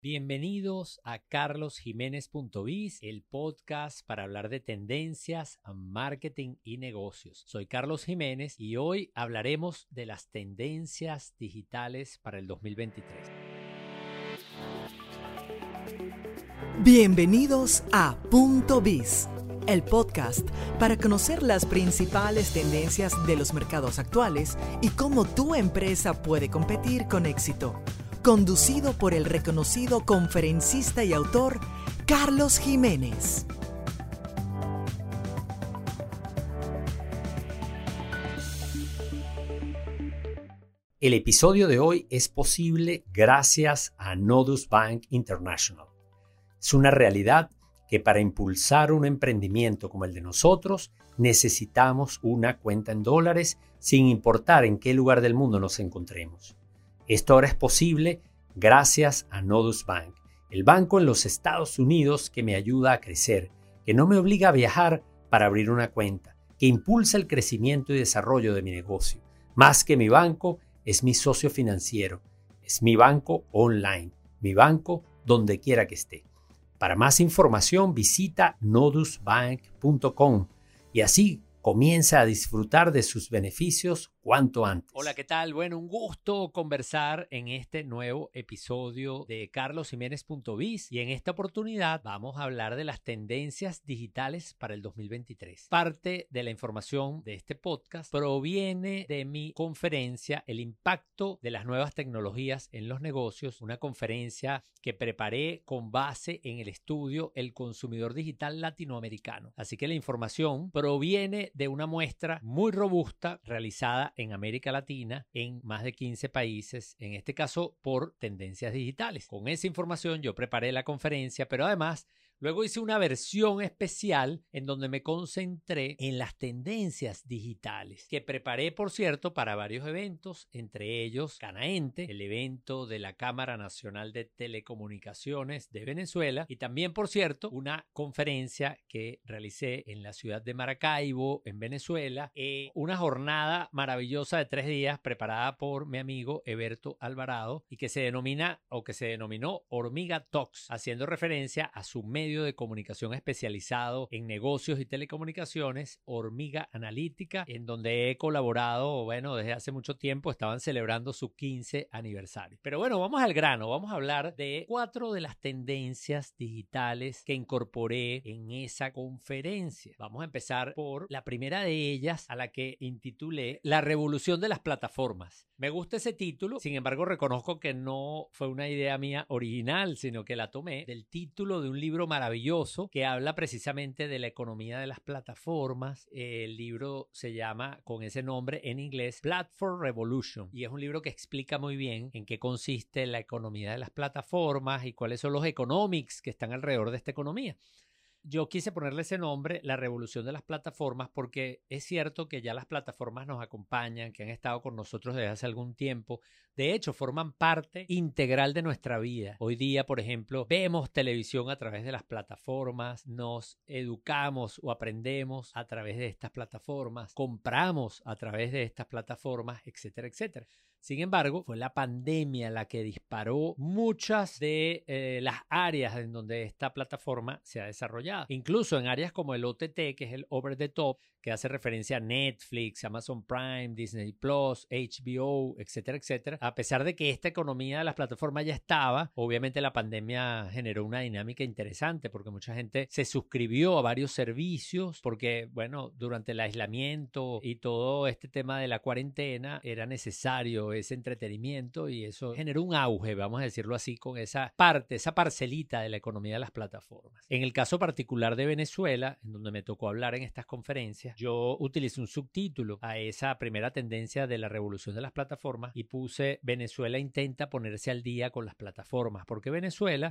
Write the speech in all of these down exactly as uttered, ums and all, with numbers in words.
Bienvenidos a carlos jiménez punto biz, el podcast para hablar de tendencias, marketing y negocios. Soy Carlos Jiménez y hoy hablaremos de las tendencias digitales para el dos mil veintitrés. Bienvenidos a Punto Biz, el podcast para conocer las principales tendencias de los mercados actuales y cómo tu empresa puede competir con éxito. Conducido por el reconocido conferencista y autor Carlos Jiménez. El episodio de hoy es posible gracias a Nodus Bank International. Es una realidad que para impulsar un emprendimiento como el de nosotros necesitamos una cuenta en dólares sin importar en qué lugar del mundo nos encontremos. Esto ahora es posible gracias a Nodus Bank, el banco en los Estados Unidos que me ayuda a crecer, que no me obliga a viajar para abrir una cuenta, que impulsa el crecimiento y desarrollo de mi negocio. Más que mi banco, es mi socio financiero, es mi banco online, mi banco donde quiera que esté. Para más información visita nodus bank punto com y así comienza a disfrutar de sus beneficios cuanto antes. Hola, ¿qué tal? Bueno, un gusto conversar en este nuevo episodio de carlos jiménez punto biz y en esta oportunidad vamos a hablar de las tendencias digitales para el dos mil veintitrés. Parte de la información de este podcast proviene de mi conferencia El impacto de las nuevas tecnologías en los negocios, una conferencia que preparé con base en el estudio El consumidor digital latinoamericano. Así que la información proviene de una muestra muy robusta realizada en América Latina en más de quince países, en este caso por tendencias digitales. Con esa información yo preparé la conferencia, pero además luego hice una versión especial en donde me concentré en las tendencias digitales, que preparé, por cierto, para varios eventos, entre ellos Canaente, el evento de la Cámara Nacional de Telecomunicaciones de Venezuela, y también, por cierto, una conferencia que realicé en la ciudad de Maracaibo, en Venezuela, eh, una jornada maravillosa de tres días preparada por mi amigo Eberto Alvarado y que se denomina o que se denominó Hormiga Talks, haciendo referencia a su medio de comunicación especializado en negocios y telecomunicaciones, Hormiga Analítica, en donde he colaborado, bueno, desde hace mucho tiempo. Estaban celebrando su quince aniversario. Pero bueno, vamos al grano, vamos a hablar de cuatro de las tendencias digitales que incorporé en esa conferencia. Vamos a empezar por la primera de ellas, a la que intitulé La revolución de las plataformas. Me gusta ese título, sin embargo reconozco que no fue una idea mía original, sino que la tomé del título de un libro maravilloso que habla precisamente de la economía de las plataformas. El libro se llama con ese nombre en inglés Platform Revolution y es un libro que explica muy bien en qué consiste la economía de las plataformas y cuáles son los economics que están alrededor de esta economía. Yo quise ponerle ese nombre, la revolución de las plataformas, porque es cierto que ya las plataformas nos acompañan, que han estado con nosotros desde hace algún tiempo. De hecho, forman parte integral de nuestra vida. Hoy día, por ejemplo, vemos televisión a través de las plataformas, nos educamos o aprendemos a través de estas plataformas, compramos a través de estas plataformas, etcétera, etcétera. Sin embargo, fue la pandemia la que disparó muchas de eh, las áreas en donde esta plataforma se ha desarrollado. Incluso en áreas como el O T T, que es el Over the Top, que hace referencia a Netflix, Amazon Prime, Disney Plus, H B O, etcétera, etcétera. A pesar de que esta economía de las plataformas ya estaba, obviamente la pandemia generó una dinámica interesante porque mucha gente se suscribió a varios servicios porque, bueno, durante el aislamiento y todo este tema de la cuarentena era necesario ese entretenimiento y eso generó un auge, vamos a decirlo así, con esa parte, esa parcelita de la economía de las plataformas. En el caso particular de Venezuela, en donde me tocó hablar en estas conferencias, yo utilicé un subtítulo a esa primera tendencia de la revolución de las plataformas y puse Venezuela intenta ponerse al día con las plataformas, porque Venezuela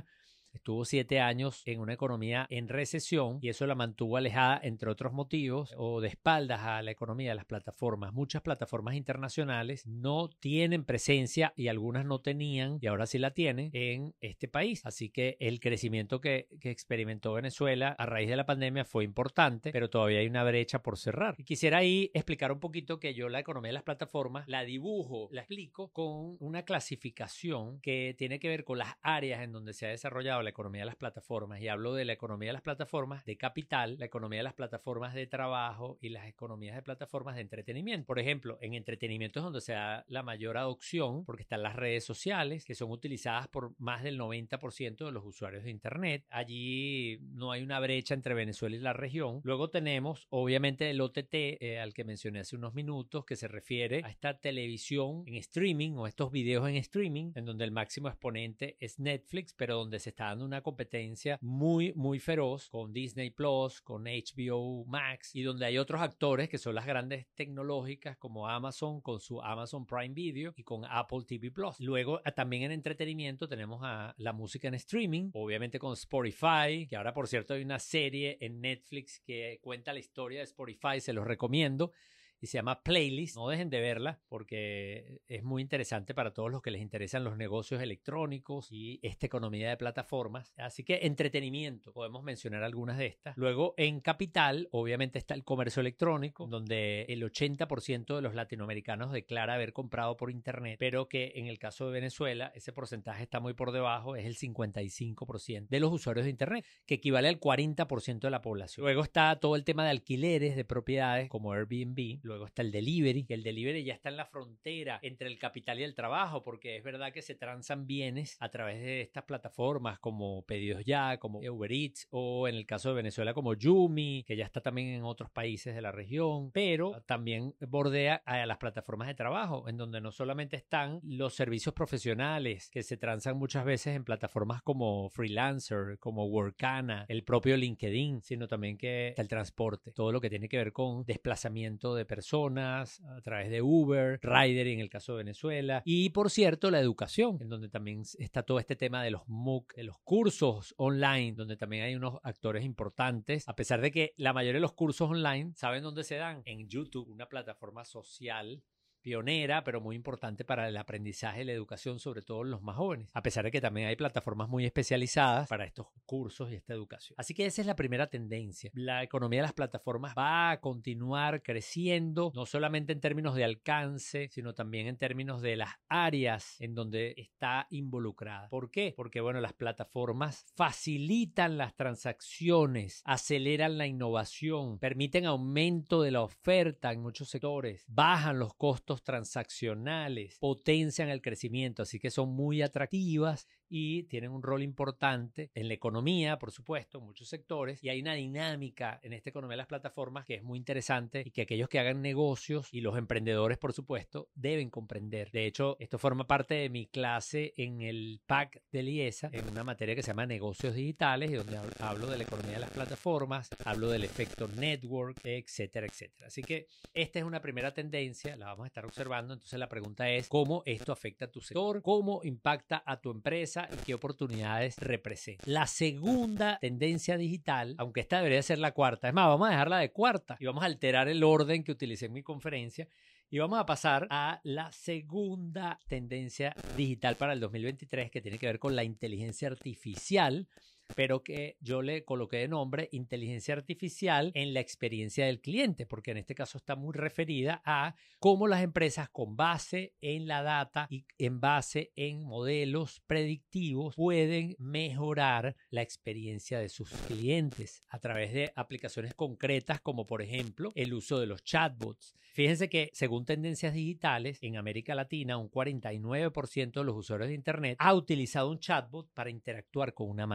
estuvo siete años en una economía en recesión y eso la mantuvo alejada, entre otros motivos, o de espaldas a la economía de las plataformas. Muchas plataformas internacionales no tienen presencia y algunas no tenían y ahora sí la tienen en este país. Así que el crecimiento que, que experimentó Venezuela a raíz de la pandemia fue importante, pero todavía hay una brecha por cerrar. Y quisiera ahí explicar un poquito que yo la economía de las plataformas la dibujo, la explico con una clasificación que tiene que ver con las áreas en donde se ha desarrollado la economía de las plataformas, y hablo de la economía de las plataformas de capital, la economía de las plataformas de trabajo y las economías de plataformas de entretenimiento. Por ejemplo, en entretenimiento es donde se da la mayor adopción porque están las redes sociales que son utilizadas por más del noventa por ciento de los usuarios de internet. Allí no hay una brecha entre Venezuela y la región. Luego tenemos obviamente el O T T eh, al que mencioné hace unos minutos, que se refiere a esta televisión en streaming o estos videos en streaming en donde el máximo exponente es Netflix, pero donde se está dando una competencia muy muy feroz con Disney Plus, con H B O Max, y donde hay otros actores que son las grandes tecnológicas como Amazon con su Amazon Prime Video y con Apple T V Plus. Luego también en entretenimiento tenemos a la música en streaming, obviamente con Spotify, que ahora por cierto hay una serie en Netflix que cuenta la historia de Spotify, se los recomiendo, y se llama Playlist. No dejen de verla porque es muy interesante para todos los que les interesan los negocios electrónicos y esta economía de plataformas. Así que entretenimiento, podemos mencionar algunas de estas. Luego en capital, obviamente está el comercio electrónico, donde el ochenta por ciento de los latinoamericanos declara haber comprado por internet, pero que en el caso de Venezuela ese porcentaje está muy por debajo, es el cincuenta y cinco por ciento de los usuarios de internet, que equivale al cuarenta por ciento de la población. Luego está todo el tema de alquileres de propiedades como Airbnb. Luego está el delivery, que el delivery ya está en la frontera entre el capital y el trabajo, porque es verdad que se transan bienes a través de estas plataformas como Pedidos Ya, como Uber Eats, o en el caso de Venezuela como Yumi, que ya está también en otros países de la región, pero también bordea a las plataformas de trabajo, en donde no solamente están los servicios profesionales que se transan muchas veces en plataformas como Freelancer, como Workana, el propio LinkedIn, sino también que está el transporte, todo lo que tiene que ver con desplazamiento de personas personas a través de Uber, Rider en el caso de Venezuela, y por cierto la educación, en donde también está todo este tema de los MOOC, de los cursos online, donde también hay unos actores importantes, a pesar de que la mayoría de los cursos online, ¿saben dónde se dan? En YouTube, una plataforma social pionera, pero muy importante para el aprendizaje y la educación, sobre todo en los más jóvenes, a pesar de que también hay plataformas muy especializadas para estos cursos y esta educación. Así que esa es la primera tendencia. La economía de las plataformas va a continuar creciendo, no solamente en términos de alcance, sino también en términos de las áreas en donde está involucrada. ¿Por qué? Porque, bueno, las plataformas facilitan las transacciones, aceleran la innovación, permiten aumento de la oferta en muchos sectores, bajan los costos transaccionales, potencian el crecimiento, así que son muy atractivas y tienen un rol importante en la economía, por supuesto, en muchos sectores, y hay una dinámica en esta economía de las plataformas que es muy interesante y que aquellos que hagan negocios y los emprendedores, por supuesto, deben comprender. De hecho, esto forma parte de mi clase en el P A C del IESA, en una materia que se llama negocios digitales, y donde hablo de la economía de las plataformas, hablo del efecto network, etcétera, etcétera. Así que esta es una primera tendencia, la vamos a estar observando. Entonces la pregunta es cómo esto afecta a tu sector, cómo impacta a tu empresa y qué oportunidades representa. La segunda tendencia digital, aunque esta debería ser la cuarta, es más, vamos a dejarla de cuarta y vamos a alterar el orden que utilicé en mi conferencia y vamos a pasar a la segunda tendencia digital para el dos mil veintitrés, que tiene que ver con la inteligencia artificial, pero que yo le coloqué de nombre inteligencia artificial en la experiencia del cliente, porque en este caso está muy referida a cómo las empresas, con base en la data y en base en modelos predictivos, pueden mejorar la experiencia de sus clientes a través de aplicaciones concretas como por ejemplo el uso de los chatbots. Fíjense que según tendencias digitales en América Latina, un cuarenta y nueve por ciento de los usuarios de internet ha utilizado un chatbot para interactuar con una marca. Es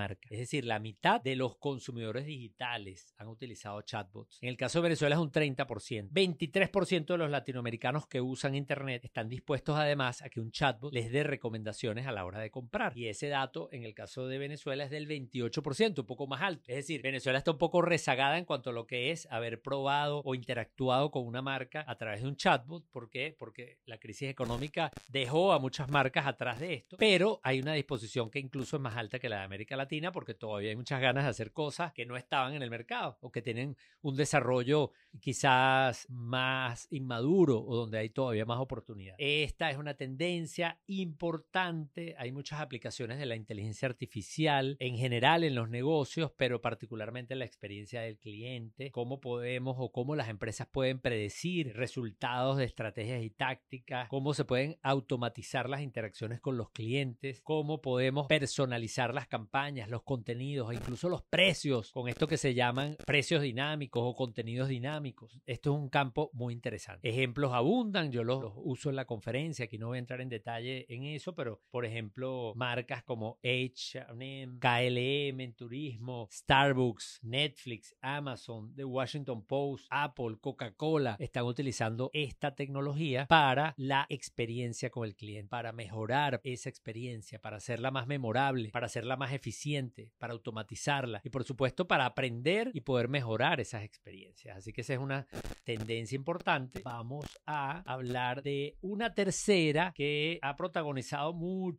decir, la mitad de los consumidores digitales han utilizado chatbots. En el caso de Venezuela es un treinta por ciento. veintitrés por ciento de los latinoamericanos que usan Internet están dispuestos además a que un chatbot les dé recomendaciones a la hora de comprar. Y ese dato en el caso de Venezuela es del veintiocho por ciento, un poco más alto. Es decir, Venezuela está un poco rezagada en cuanto a lo que es haber probado o interactuado con una marca a través de un chatbot. ¿Por qué? Porque la crisis económica dejó a muchas marcas atrás de esto, pero hay una disposición que incluso es más alta que la de América Latina porque todavía hay muchas ganas de hacer cosas que no estaban en el mercado o que tienen un desarrollo quizás más inmaduro o donde hay todavía más oportunidad. Esta es una tendencia importante. Hay muchas aplicaciones de la inteligencia artificial en general en los negocios, pero particularmente en la experiencia del cliente, cómo podemos o cómo las empresas pueden predecir resultados de estrategias y tácticas, cómo se pueden automatizar las interacciones con los clientes, cómo podemos personalizar las campañas, los contenidos e incluso los precios con esto que se llaman precios dinámicos o contenidos dinámicos. Esto es un campo muy interesante. Ejemplos abundan, yo los, los uso en la conferencia, aquí no voy a entrar en detalle en eso, pero por ejemplo marcas como H and M, K L M en turismo, Starbucks, Netflix, Amazon, The Washington Post, Apple, Coca-Cola están utilizando esta tecnología para la experiencia con el cliente, para mejorar esa experiencia, para hacerla más memorable, para hacerla más eficiente, para automatizarla y por supuesto para aprender y poder mejorar esas experiencias. Así que esa es una tendencia importante. Vamos a hablar de una tercera que ha protagonizado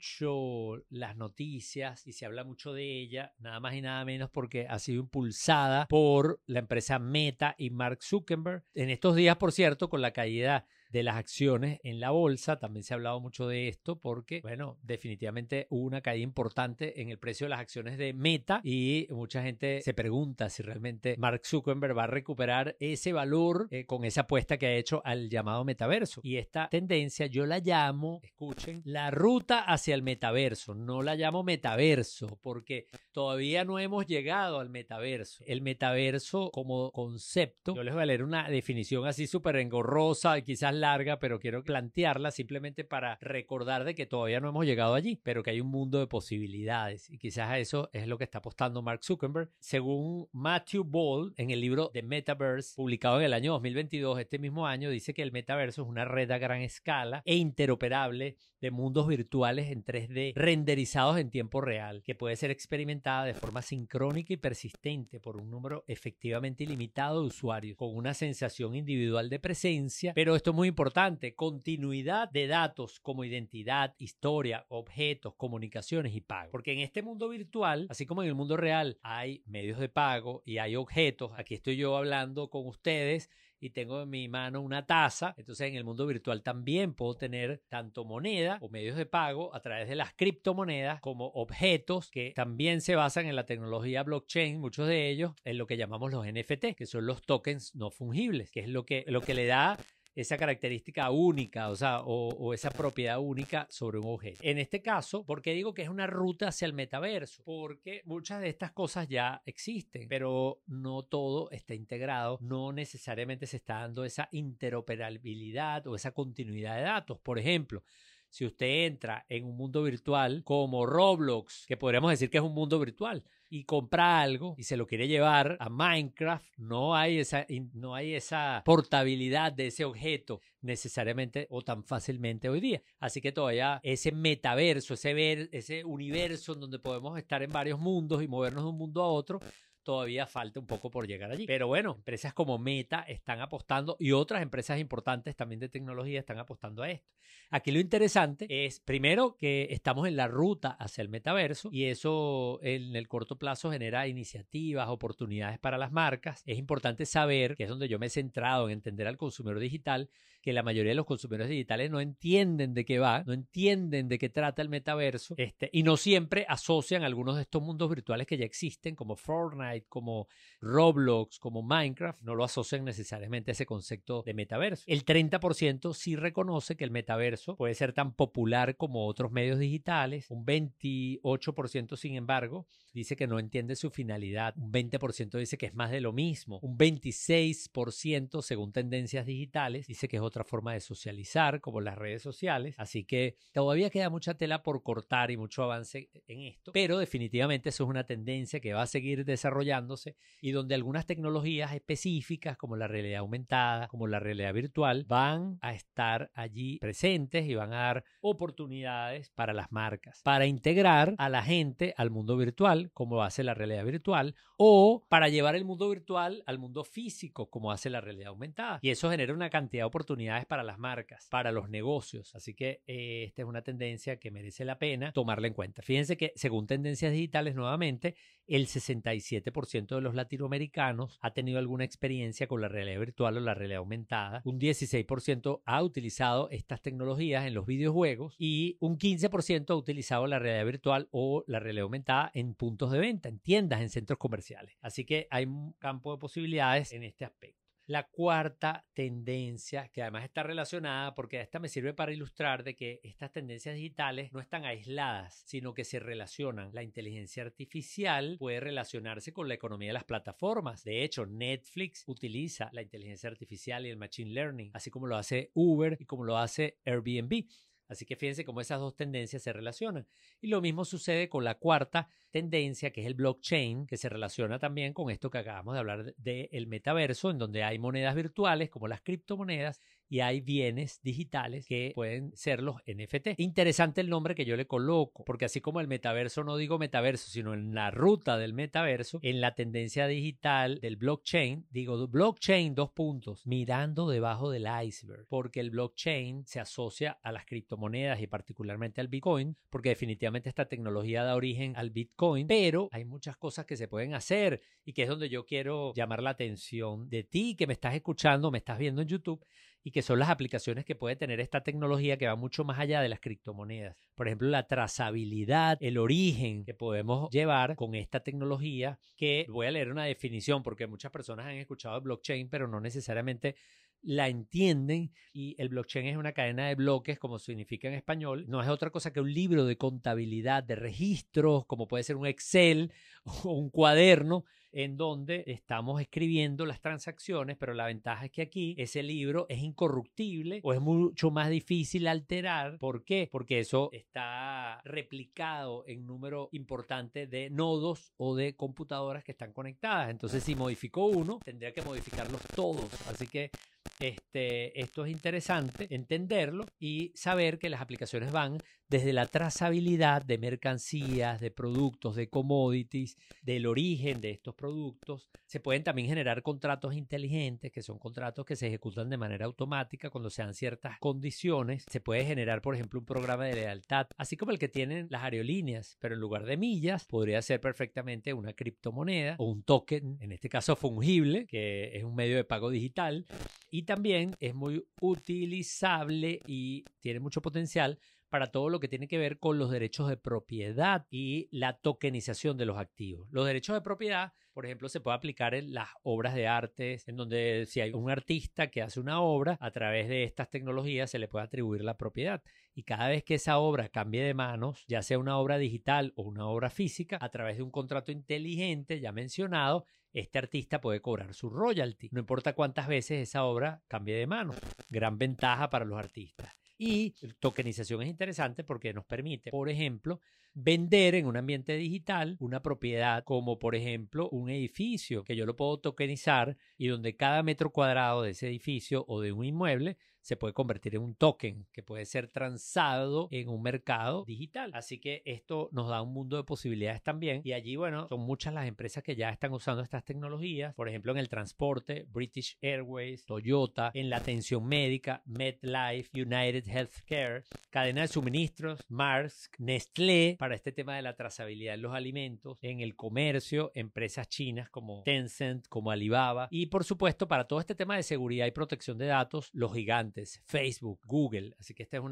mucho las noticias y se habla mucho de ella, nada más y nada menos porque ha sido impulsada por la empresa Meta y Mark Zuckerberg. En estos días, por cierto, con la caída de las acciones en la bolsa, también se ha hablado mucho de esto porque, bueno, definitivamente hubo una caída importante en el precio de las acciones de Meta y mucha gente se pregunta si realmente Mark Zuckerberg va a recuperar ese valor eh, con esa apuesta que ha hecho al llamado metaverso. Y esta tendencia yo la llamo, escuchen, la ruta hacia el metaverso. No la llamo metaverso porque todavía no hemos llegado al metaverso. El metaverso como concepto, yo les voy a leer una definición así súper engorrosa, quizás larga, pero quiero plantearla simplemente para recordar de que todavía no hemos llegado allí, pero que hay un mundo de posibilidades y quizás a eso es lo que está apostando Mark Zuckerberg. Según Matthew Ball, en el libro The Metaverse, publicado en el año dos mil veintidós, este mismo año, dice que el metaverso es una red a gran escala e interoperable de mundos virtuales en tres D renderizados en tiempo real, que puede ser experimentada de forma sincrónica y persistente por un número efectivamente ilimitado de usuarios, con una sensación individual de presencia, pero esto es muy importante, continuidad de datos como identidad, historia, objetos, comunicaciones y pago. Porque en este mundo virtual, así como en el mundo real, hay medios de pago y hay objetos. Aquí estoy yo hablando con ustedes y tengo en mi mano una taza. Entonces en el mundo virtual también puedo tener tanto moneda o medios de pago a través de las criptomonedas como objetos que también se basan en la tecnología blockchain, muchos de ellos en lo que llamamos los N F T, que son los tokens no fungibles, que es lo que, lo que le da esa característica única, o sea, o, o esa propiedad única sobre un objeto. En este caso, ¿por qué digo que es una ruta hacia el metaverso? Porque muchas de estas cosas ya existen, pero no todo está integrado, no necesariamente se está dando esa interoperabilidad o esa continuidad de datos. Por ejemplo, si usted entra en un mundo virtual como Roblox, que podríamos decir que es un mundo virtual, y compra algo y se lo quiere llevar a Minecraft, no hay esa, no hay esa portabilidad de ese objeto necesariamente o tan fácilmente hoy día. Así que todavía ese metaverso, ese, ver, ese universo en donde podemos estar en varios mundos y movernos de un mundo a otro, todavía falta un poco por llegar allí. Pero bueno, empresas como Meta están apostando y otras empresas importantes también de tecnología están apostando a esto. Aquí lo interesante es, primero, que estamos en la ruta hacia el metaverso y eso en el corto plazo genera iniciativas, oportunidades para las marcas. Es importante saber, que es donde yo me he centrado en entender al consumidor digital, que la mayoría de los consumidores digitales no entienden de qué va, no entienden de qué trata el metaverso este, y no siempre asocian algunos de estos mundos virtuales que ya existen, como Fortnite, como Roblox, como Minecraft, no lo asocian necesariamente a ese concepto de metaverso. El treinta por ciento sí reconoce que el metaverso puede ser tan popular como otros medios digitales. Un veintiocho por ciento, sin embargo, dice que no entiende su finalidad. Un veinte por ciento dice que es más de lo mismo. Un veintiséis por ciento, según Tendencias Digitales, dice que es otra otra forma de socializar, como las redes sociales. Así que todavía queda mucha tela por cortar y mucho avance en esto, pero definitivamente eso es una tendencia que va a seguir desarrollándose y donde algunas tecnologías específicas como la realidad aumentada, como la realidad virtual, van a estar allí presentes y van a dar oportunidades para las marcas, para integrar a la gente al mundo virtual, como hace la realidad virtual, o para llevar el mundo virtual al mundo físico, como hace la realidad aumentada. Y eso genera una cantidad de oportunidades para las marcas, para los negocios. Así que eh, esta es una tendencia que merece la pena tomarla en cuenta. Fíjense que según Tendencias Digitales, nuevamente, el sesenta y siete por ciento de los latinoamericanos ha tenido alguna experiencia con la realidad virtual o la realidad aumentada. Un dieciséis por ciento ha utilizado estas tecnologías en los videojuegos y un quince por ciento ha utilizado la realidad virtual o la realidad aumentada en puntos de venta, en tiendas, en centros comerciales. Así que hay un campo de posibilidades en este aspecto. La cuarta tendencia, que además está relacionada, porque esta me sirve para ilustrar de que estas tendencias digitales no están aisladas, sino que se relacionan. La inteligencia artificial puede relacionarse con la economía de las plataformas. De hecho, Netflix utiliza la inteligencia artificial y el machine learning, así como lo hace Uber y como lo hace Airbnb. Así que fíjense cómo esas dos tendencias se relacionan. Y lo mismo sucede con la cuarta tendencia, que es el blockchain, que se relaciona también con esto que acabamos de hablar del metaverso, en donde hay monedas virtuales como las criptomonedas y hay bienes digitales que pueden ser los N F T. Interesante el nombre que yo le coloco, porque así como el metaverso, no digo metaverso, sino en la ruta del metaverso, en la tendencia digital del blockchain, digo blockchain dos puntos, mirando debajo del iceberg, porque el blockchain se asocia a las criptomonedas y particularmente al Bitcoin, porque definitivamente esta tecnología da origen al Bitcoin, pero hay muchas cosas que se pueden hacer y que es donde yo quiero llamar la atención de ti que me estás escuchando, me estás viendo en YouTube, y que son las aplicaciones que puede tener esta tecnología que va mucho más allá de las criptomonedas. Por ejemplo, la trazabilidad, el origen que podemos llevar con esta tecnología, que voy a leer una definición porque muchas personas han escuchado el blockchain, pero no necesariamente la entienden, y el blockchain es una cadena de bloques, como significa en español. No es otra cosa que un libro de contabilidad, de registros, como puede ser un Excel o un cuaderno, en donde estamos escribiendo las transacciones, pero la ventaja es que aquí ese libro es incorruptible o es mucho más difícil alterar. ¿Por qué? Porque eso está replicado en número importante de nodos o de computadoras que están conectadas. Entonces, si modificó uno, tendría que modificarlos todos. Así que Este, esto es interesante entenderlo y saber que las aplicaciones van desde la trazabilidad de mercancías, de productos, de commodities, del origen de estos productos. Se pueden también generar contratos inteligentes, que son contratos que se ejecutan de manera automática cuando se dan ciertas condiciones. Se puede generar, por ejemplo, un programa de lealtad, así como el que tienen las aerolíneas, pero en lugar de millas podría ser perfectamente una criptomoneda o un token, en este caso fungible, que es un medio de pago digital. Y también es muy utilizable y tiene mucho potencial para todo lo que tiene que ver con los derechos de propiedad y la tokenización de los activos. Los derechos de propiedad, por ejemplo, se puede aplicar en las obras de arte, en donde si hay un artista que hace una obra, a través de estas tecnologías se le puede atribuir la propiedad. Y cada vez que esa obra cambie de manos, ya sea una obra digital o una obra física, a través de un contrato inteligente ya mencionado, este artista puede cobrar su royalty. No importa cuántas veces esa obra cambie de manos. Gran ventaja para los artistas. Y tokenización es interesante porque nos permite, por ejemplo, vender en un ambiente digital una propiedad como, por ejemplo, un edificio que yo lo puedo tokenizar y donde cada metro cuadrado de ese edificio o de un inmueble se puede convertir en un token que puede ser transado en un mercado digital. Así que esto nos da un mundo de posibilidades también. Y allí, bueno, son muchas las empresas que ya están usando estas tecnologías. Por ejemplo, en el transporte, British Airways, Toyota, en la atención médica, MedLife, United Healthcare, cadena de suministros, Maersk, Nestlé, para este tema de la trazabilidad en los alimentos, en el comercio, empresas chinas como Tencent, como Alibaba, y por supuesto, para todo este tema de seguridad y protección de datos, los gigantes, Facebook, Google. Así que esta es una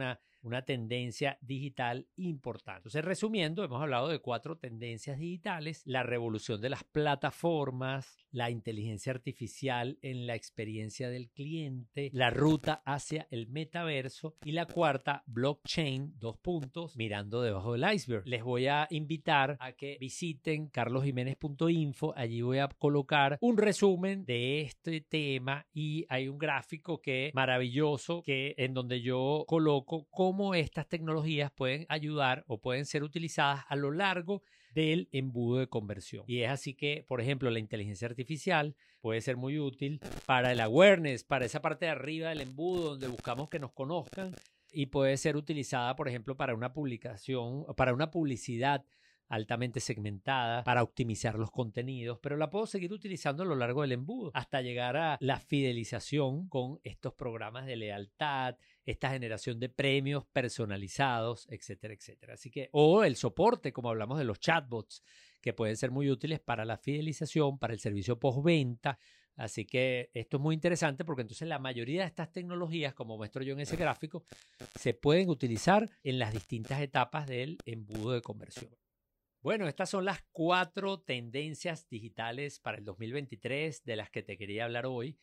una tendencia digital importante. Entonces, resumiendo, hemos hablado de cuatro tendencias digitales: la revolución de las plataformas, la inteligencia artificial en la experiencia del cliente, la ruta hacia el metaverso y la cuarta, blockchain, dos puntos, mirando debajo del iceberg. Les voy a invitar a que visiten carlos jiménez punto info. Allí voy a colocar un resumen de este tema y hay un gráfico que maravilloso que en donde yo coloco cómo cómo estas tecnologías pueden ayudar o pueden ser utilizadas a lo largo del embudo de conversión. Y es así que, por ejemplo, la inteligencia artificial puede ser muy útil para el awareness, para esa parte de arriba del embudo donde buscamos que nos conozcan, y puede ser utilizada, por ejemplo, para una publicación, para una publicidad altamente segmentada, para optimizar los contenidos, pero la puedo seguir utilizando a lo largo del embudo hasta llegar a la fidelización con estos programas de lealtad, esta generación de premios personalizados, etcétera, etcétera. Así que, o el soporte, como hablamos de los chatbots, que pueden ser muy útiles para la fidelización, para el servicio postventa. Así que esto es muy interesante porque entonces la mayoría de estas tecnologías, como muestro yo en ese gráfico, se pueden utilizar en las distintas etapas del embudo de conversión. Bueno, estas son las cuatro tendencias digitales para el dos mil veintitrés de las que te quería hablar hoy,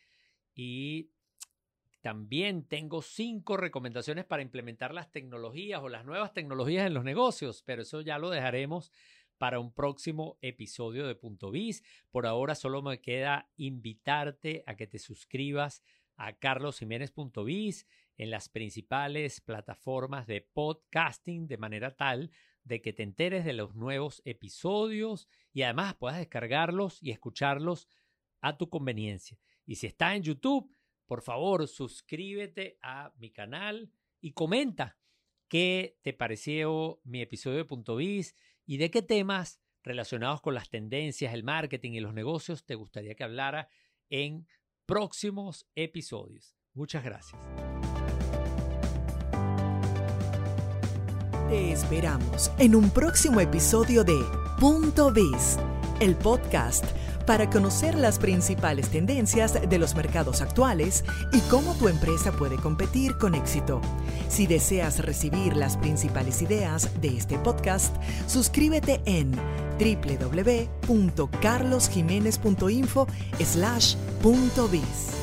y también tengo cinco recomendaciones para implementar las tecnologías o las nuevas tecnologías en los negocios, pero eso ya lo dejaremos para un próximo episodio de Punto Biz. Por ahora solo me queda invitarte a que te suscribas a carlos jiménez punto biz en las principales plataformas de podcasting de manera tal de que te enteres de los nuevos episodios y además puedas descargarlos y escucharlos a tu conveniencia. Y si estás en YouTube, por favor, suscríbete a mi canal y comenta qué te pareció mi episodio de Punto Biz y de qué temas relacionados con las tendencias, el marketing y los negocios te gustaría que hablara en próximos episodios. Muchas gracias. Te esperamos en un próximo episodio de Punto Biz, el podcast para conocer las principales tendencias de los mercados actuales y cómo tu empresa puede competir con éxito. Si deseas recibir las principales ideas de este podcast, suscríbete en w w w punto carlos jiménez punto info slash punto biz.